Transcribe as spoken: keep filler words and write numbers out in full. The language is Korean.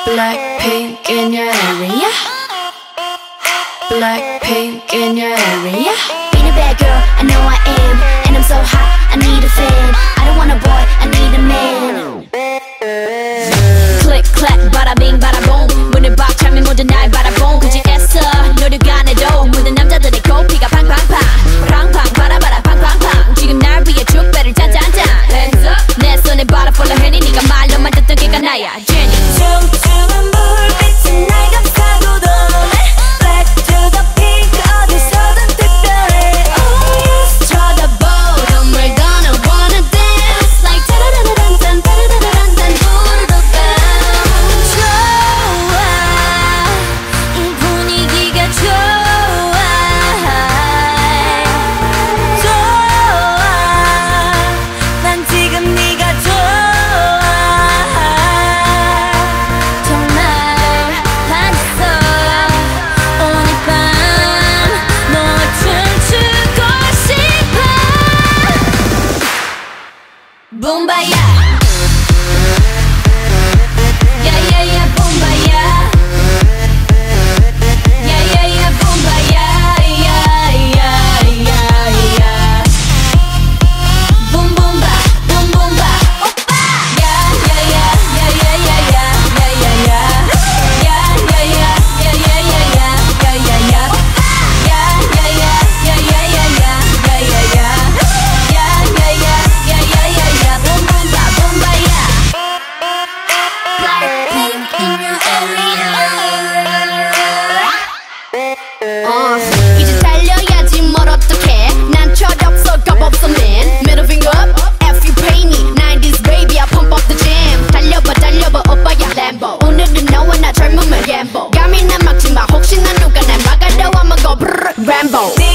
Blackpink in your area. Blackpink in your area. Being a bad girl, I know I am. And I'm so hot, I need a fan. I don't want a boy, I need a man. Click, clack, bada bing, bada boom. 문을 박차면 모두 날 바라본 굳이 애써 노력 안 해도 모든 남자들의 코피가 팡팡팡 팡팡 바라바라 팡팡팡 지금 날 위해 축배를 짠짠짠 Hands up 내 손에 바라 follow 해니 네가 말로만 듣던 걔가 나야 Jenny 춤추는 불빛은 날 감싸고 도네 Black to the pink 어디서든 특별해 Oh yes 쳐다보 정말 gonna wanna dance Like 따라라란딴 따라라란딴 후루룩 좋아 이 분위기가 좋아 좋아 난 지금 네가 좋아 정말 반했어 오늘 밤 너와 춤추고 싶어 붐바야 Yeah, yeah, yeah, 붐바야 Yeah, yeah, yeah, 붐바야 Yeah, yeah, yeah, yeah Boom, boom, ba, boom, boom, ba 오빠 Yeah, yeah, yeah, yeah, yeah, yeah, yeah Yeah, yeah, yeah Yeah, yeah, yeah, yeah, yeah, yeah, yeah Yeah, yeah, yeah Yeah, yeah, yeah, yeah, yeah, yeah, yeah Yeah, yeah, yeah Yeah, yeah, yeah, yeah, yeah, yeah, yeah Boom, boom, ba, 붐바야 Blackpink in your area 어, 이제 달려야지 뭘 어떡해 난 철없어 겁없어 man Middle finger up F you pay me 나인티즈 baby I pump up the jam 달려봐 달려봐 오빠야 Lambo 오늘은 너와 나 젊음을 gamble 감히 난 막지마 혹시나 누가 날 막아도 I'ma go brrr Rambo